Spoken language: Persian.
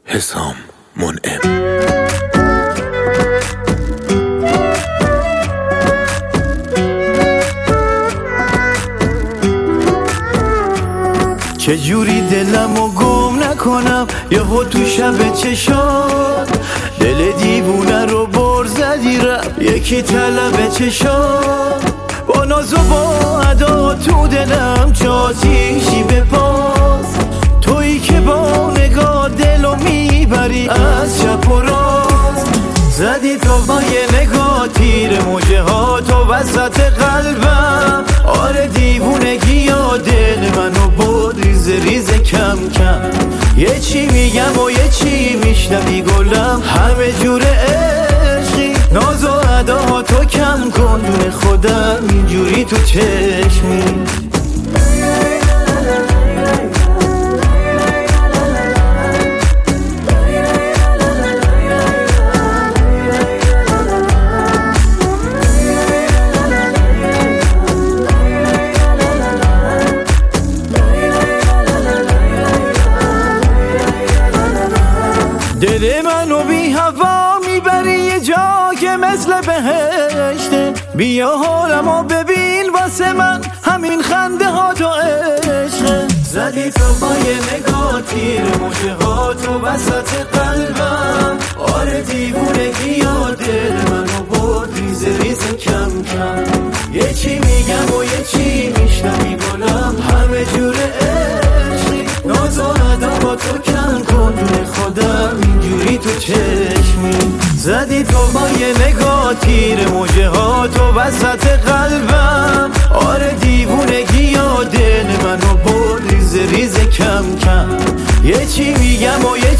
حسام منعم. چجوری دلمو گم نکنم یهو تو شب چشات دل دیوونه رو بر زدی رفت یکی طلب چشات با ناز و با ادا تو دلم جاتیشی بپاس تویی که با نگاه دلو میبری از چپ و راست زدی تو با یه نگاه تیر موجه ها تو وسط قلبم آره دیوونگی یا دل منو بود ریز ریز کم کم یه چی میگم و یه چی میشنوی گلم همه جور عشقی ناز و ادا تو کم کن دون خودم اینجوری تو چشمی دل منو بی هوا میبری یه جا که مثل بهشته بیا حالمو ببین واسه من همین خنده ها تو عشقه زدی تو با یه نگاه تیر موجه ها تو وسط قلبم آره دیوونگی یا دل منو بود ریز ریز کم کم یه چی میگم و یه چی میشنوی گلم همه جور عشقی ناز و ادا تو کم کن دون خودم اینجوری تو چشمی زدی تو با یه نگاه تیر موجه ها تو وسط قلبم آره دیوونگی یا دل منو برد ریز ریز کم کم یه چی میگم و یه